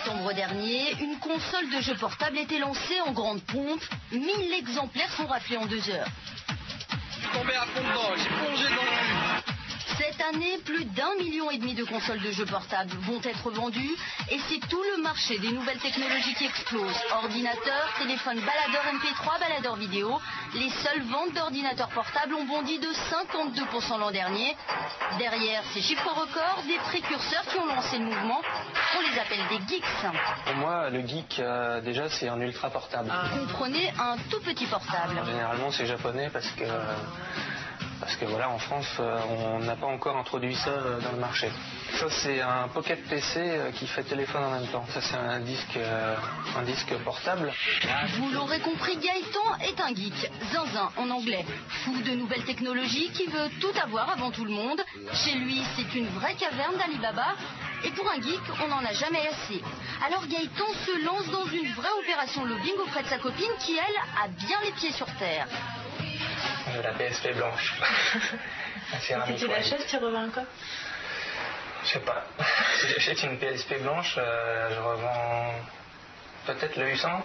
septembre dernier, une console de jeu portable était lancée en grande pompe. 1000 exemplaires sont raflés en 2 heures. Je suis tombé à fond dedans, j'ai plongé dans le but. Cette année, plus d'1,5 million de consoles de jeux portables vont être vendues et c'est tout le marché des nouvelles technologies qui explose. Ordinateurs, téléphones baladeurs MP3, baladeurs vidéo. Les seules ventes d'ordinateurs portables ont bondi de 52% l'an dernier. Derrière ces chiffres records, des précurseurs qui ont lancé le mouvement, on les appelle des geeks. Pour moi, le geek, déjà, c'est un ultra portable. Comprenez, un tout petit portable. Généralement, c'est japonais parce que voilà, en France, on n'a pas encore introduit ça dans le marché. Ça, c'est un Pocket PC qui fait téléphone en même temps. Ça, c'est un disque portable. Vous l'aurez compris, Gaëtan est un geek, zinzin en anglais. Fou de nouvelles technologies qui veut tout avoir avant tout le monde. Chez lui, c'est une vraie caverne d'Alibaba. Et pour un geek, on n'en a jamais assez. Alors Gaëtan se lance dans une vraie opération lobbying auprès de sa copine qui, elle, a bien les pieds sur terre. La PSP blanche. Si tu l'achètes, tu revends quoi? Je sais pas. Si j'achète une PSP blanche, je revends peut-être le U100.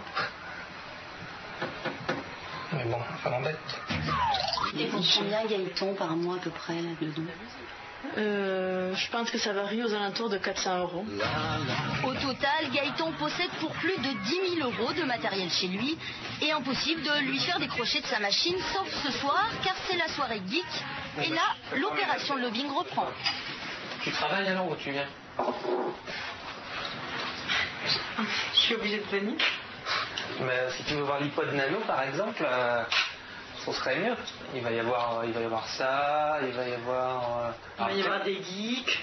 Mais bon, ça m'embête. Et combien Gaëtan par mois à peu près là-dedans? Je pense que ça varie aux alentours de 400 €. Au total, Gaëtan possède pour plus de 10 000 € de matériel chez lui et impossible de lui faire décrocher de sa machine, sauf ce soir, car c'est la soirée geek. Et là, l'opération lobbying reprend. Tu travailles alors ou tu viens? Je suis obligée de venir. Mais si tu veux voir l'iPod Nano par exemple, ce serait mieux. Il va y avoir ça, il va y avoir... Il va y avoir des geeks.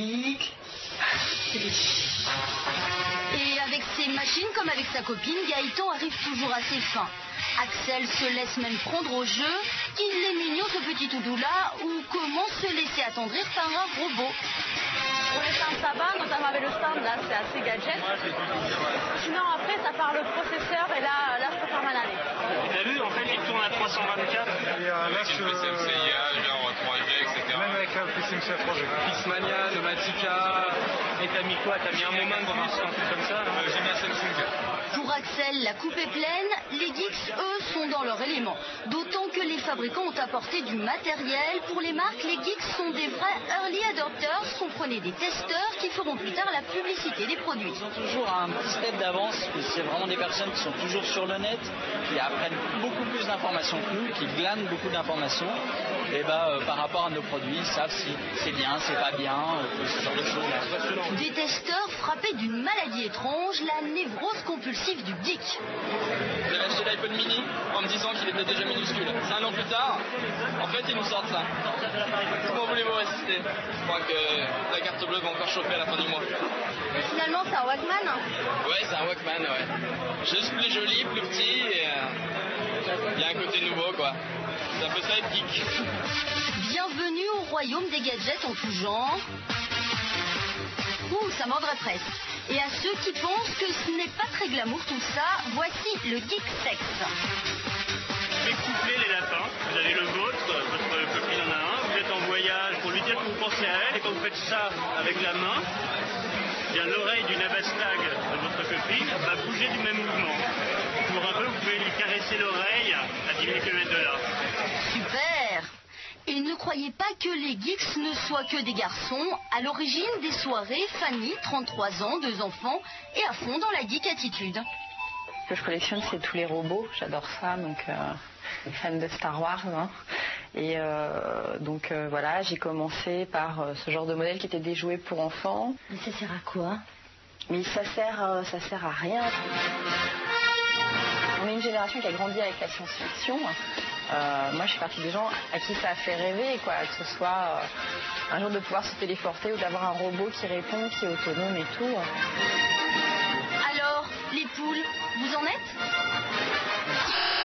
Et avec ses machines comme avec sa copine, Gaëtan arrive toujours à ses fins. Axel se laisse même prendre au jeu. Il est mignon ce petit doudou-là, ou comment se laisser attendrir par un robot. Pour les stands ça va, notamment avec le stand là, c'est assez gadget. Sinon après ça part le processeur et là je peux faire mal aller. T'as vu, en fait il tourne à 324. Et là C'est le PCMCIA, genre 3G, etc. même avec un PCMCIA 3G. Pixmania, Nomatica. Et t'as mis quoi? T'as mis un moment de plus, un truc comme ça? J'ai mis un Samsung. Pour Axel, la coupe est pleine, les geeks, eux, sont dans leur élément. D'autant que les fabricants ont apporté du matériel. Pour les marques, les geeks sont des vrais early adopters, comprenez des testeurs qui feront plus tard la publicité des produits. Ils ont toujours un petit step d'avance, c'est vraiment des personnes qui sont toujours sur le net, qui apprennent beaucoup plus d'informations que nous, qui glanent beaucoup d'informations, et par rapport à nos produits, ils savent si c'est bien, c'est pas bien, ce genre de choses. Des testeurs frappés d'une maladie étrange, la névrose compulsive du geek. J'avais acheté l'iPod mini en me disant qu'il était déjà minuscule. 1 an plus tard, en fait, ils nous sortent ça. Comment voulez-vous résister? Je crois que la carte bleue va encore chauffer à la fin du mois. Finalement c'est un Walkman. Ouais, c'est un Walkman, ouais. Juste plus joli, plus petit et il y a un côté nouveau, quoi. C'est un peu ça être geek. Bienvenue au royaume des gadgets en tout genre. Ouh, ça mordrait presque. Et à ceux qui pensent que ce n'est pas très glamour tout ça, voici le geek sex. Découplez les lapins, vous avez le vôtre, votre copine en a un, vous êtes en voyage pour lui dire que vous pensez à elle et quand vous faites ça avec la main, bien l'oreille du nabastag de votre copine va bouger du même mouvement. Pour un peu, vous pouvez lui caresser l'oreille à 10 000 km de là. Super! Et ne croyez pas que les geeks ne soient que des garçons. À l'origine des soirées, Fanny, 33 ans, 2 enfants, est à fond dans la geek attitude. Ce que je collectionne, c'est tous les robots. J'adore ça, donc fan de Star Wars. Hein. Et voilà, j'ai commencé par ce genre de modèle qui était des jouets pour enfants. Mais ça sert à quoi? Mais ça sert à rien. On est une génération qui a grandi avec la science-fiction. Moi, je suis partie des gens à qui ça a fait rêver, quoi, que ce soit un jour de pouvoir se téléporter ou d'avoir un robot qui répond, qui est autonome et tout. Alors, les poules, vous en êtes?